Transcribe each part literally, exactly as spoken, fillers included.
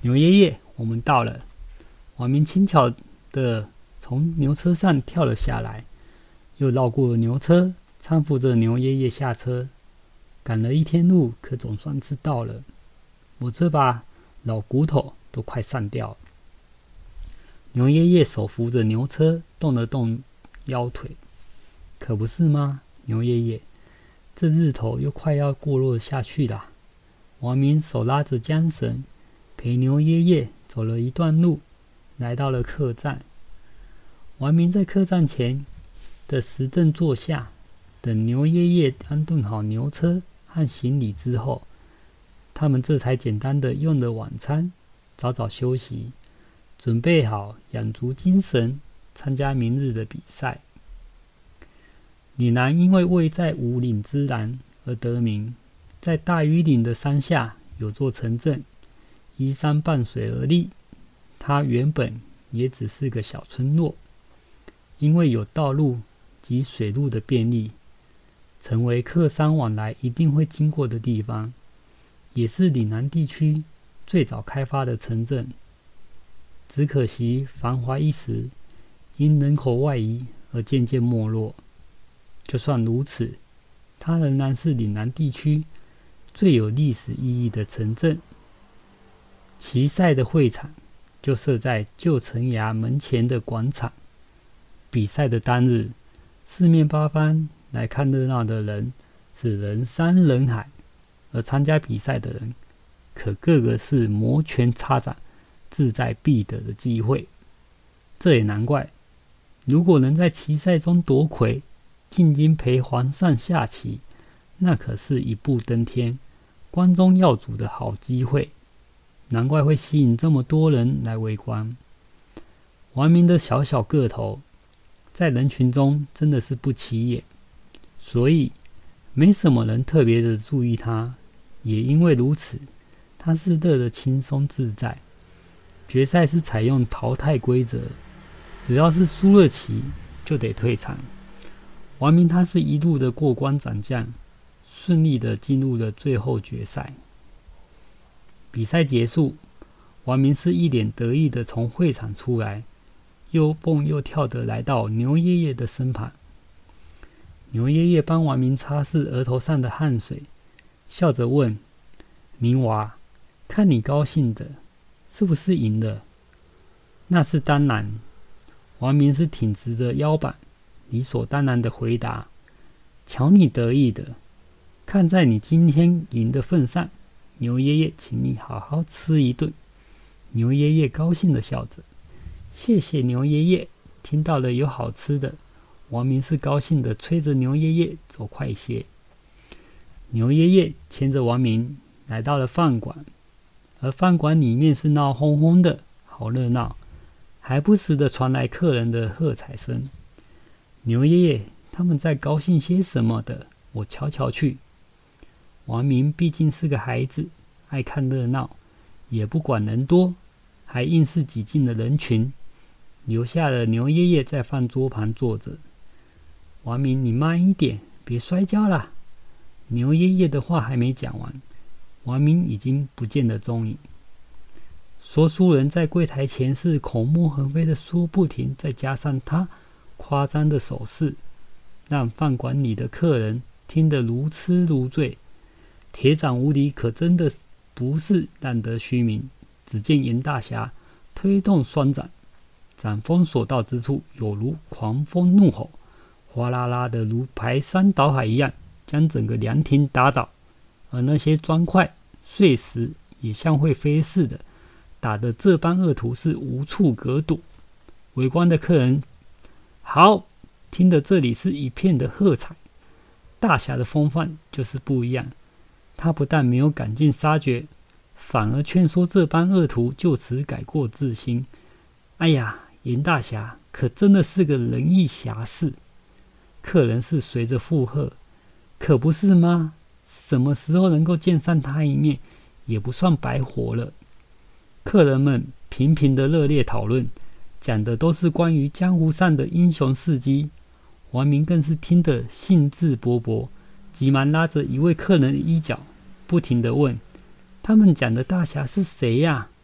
牛爷爷，我们到了。王明轻巧地从牛车上跳了下来，又绕过了牛车，搀扶着牛爷爷下车。赶了一天路，可总算是到了。我这把老骨头都快散掉了。牛爷爷手扶着牛车，动了动腰腿。可不是吗，牛爷爷？这日头又快要过落下去了。王明手拉着缰绳，陪牛爷爷走了一段路，来到了客栈。王明在客栈前的石凳坐下，等牛爷爷安顿好牛车和行李之后，他们这才简单的用了晚餐，早早休息，准备好养足精神，参加明日的比赛。岭南因为位在五岭之南而得名，在大庾岭的山下有座城镇，依山傍水而立。它原本也只是个小村落，因为有道路及水路的便利，成为客商往来一定会经过的地方，也是岭南地区最早开发的城镇。只可惜繁华一时，因人口外移而渐渐没落。就算如此，它仍然是岭南地区最有历史意义的城镇。棋赛的会场就设在旧城衙门前的广场。比赛的当日，四面八方来看热闹的人是人山人海，而参加比赛的人可个个是摩拳擦掌，志在必得的机会。这也难怪，如果能在棋赛中夺魁，进京陪皇上下棋，那可是一步登天、光宗耀祖的好机会，难怪会吸引这么多人来围观。王明的小小个头，在人群中真的是不起眼，所以没什么人特别的注意他。也因为如此，他是乐得轻松自在。决赛是采用淘汰规则，只要是输了棋就得退场。王明他是一路的过关斩将，顺利的进入了最后决赛。比赛结束，王明是一脸得意的从会场出来，又蹦又跳的来到牛爷爷的身旁。牛爷爷帮王明擦拭额头上的汗水，笑着问：明娃，看你高兴的，是不是赢了？那是当然。王明是挺直的腰板，理所当然的回答：瞧你得意的，看在你今天赢的份上，牛爷爷请你好好吃一顿。牛爷爷高兴的笑着：谢谢牛爷爷。听到了有好吃的，王明是高兴的催着牛爷爷走快些。牛爷爷牵着王明来到了饭馆，而饭馆里面是闹哄哄的，好热闹，还不时的传来客人的喝彩声。牛爷爷他们在高兴些什么的，我瞧瞧去。王明毕竟是个孩子，爱看热闹，也不管人多，还硬是挤进了人群，留下了牛爷爷在饭桌旁坐着。王明，你慢一点，别摔跤啦。牛爷爷的话还没讲完，王明已经不见了踪影。说书人在柜台前是口沫横飞的说不停，再加上他夸张的手势，让饭馆里的客人听得如痴如醉。铁掌无敌可真的不是浪得虚名。只见严大侠推动双掌，掌风所到之处，有如狂风怒吼，哗啦啦的如排山倒海一样，将整个凉亭打倒。而那些砖块碎石也像会飞似的，打得这帮恶徒是无处可躲。围观的客人好，听得这里是一片的喝彩。大侠的风范就是不一样，他不但没有赶尽杀绝，反而劝说这帮恶徒就此改过自新。哎呀，严大侠可真的是个仁义侠士。客人是随着附和，可不是吗？什么时候能够见上他一面，也不算白活了。客人们频频的热烈讨论，讲的都是关于江湖上的英雄事迹。王明更是听得兴致勃勃，急忙拉着一位客人的衣角，不停地问：他们讲的大侠是谁呀？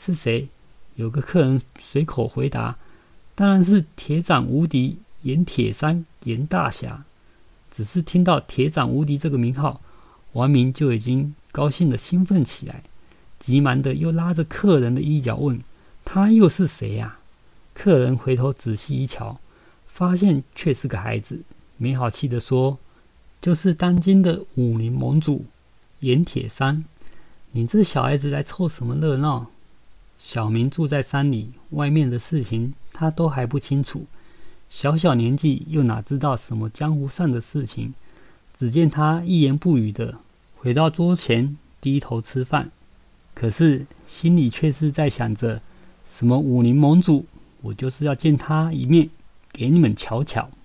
是谁？有个客人随口回答：当然是铁掌无敌严铁山严大侠。只是听到铁掌无敌这个名号，王明就已经高兴的兴奋起来，急忙的又拉着客人的衣角问：他又是谁呀、啊？客人回头仔细一瞧，发现却是个孩子，没好气的说：就是当今的武林盟主严铁山，你这小孩子来凑什么热闹？小明住在山里，外面的事情他都还不清楚，小小年纪又哪知道什么江湖上的事情。只见他一言不语的回到桌前，低头吃饭，可是心里却是在想着：什么武林盟主，我就是要见他一面，给你们瞧瞧。